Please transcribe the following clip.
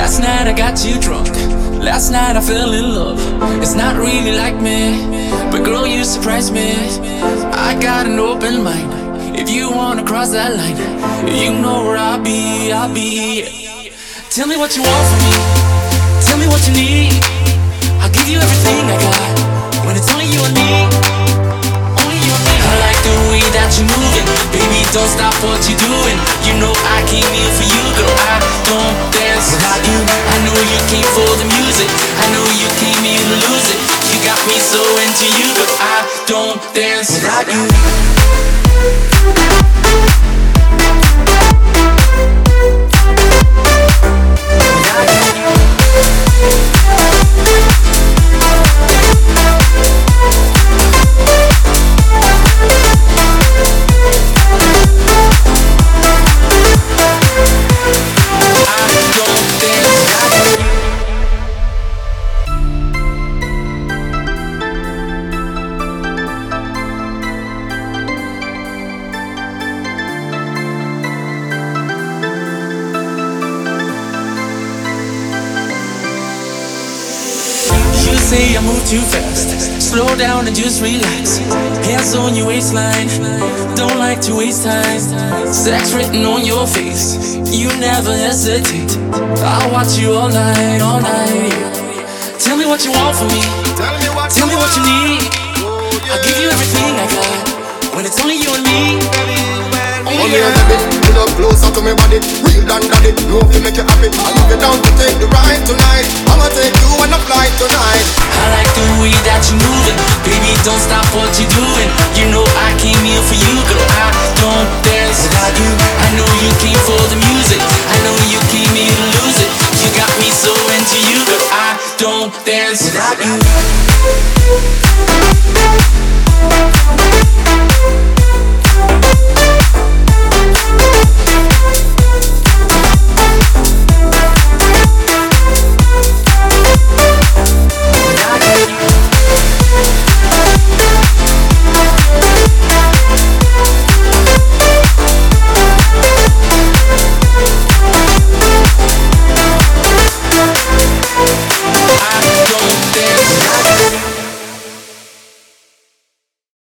Last night I got you drunk. Last night I fell in love. It's not really like me, but girl, you surprised me. I got an open mind. If you wanna cross that line, you know where I'll be, I'll be. Tell me what you want from me. Tell me what you need. I'll give you everything I got. When it's only you and me, only you and me. I like the way that you're moving. Baby, don't stop what you're doing. You know I came here for you, girl. I don't dance without you. I know you came for the music. I know you came here to lose it. You got me so into you, girl. I don't dance without you. Say I move too fast. Slow down and just relax. Hands on your waistline. Don't like to waste time. Sex written on your face. You never hesitate. I'll watch you all night, all night. Tell me what you want from me. Tell me what you need. I'll give you everything I got. When it's only you and me. Only you, baby, pull up closer to me body. Real and daddy, know if you make you happy. I'll leave you down to take the ride tonight. I'ma take you on a flight tonight. I like the way that you're moving. Baby, don't stop what you're doing. You know I came here for you, girl. I don't dance without you. I know you came for the music. I know you came here to lose it. You got me so into you, girl. I don't dance without you.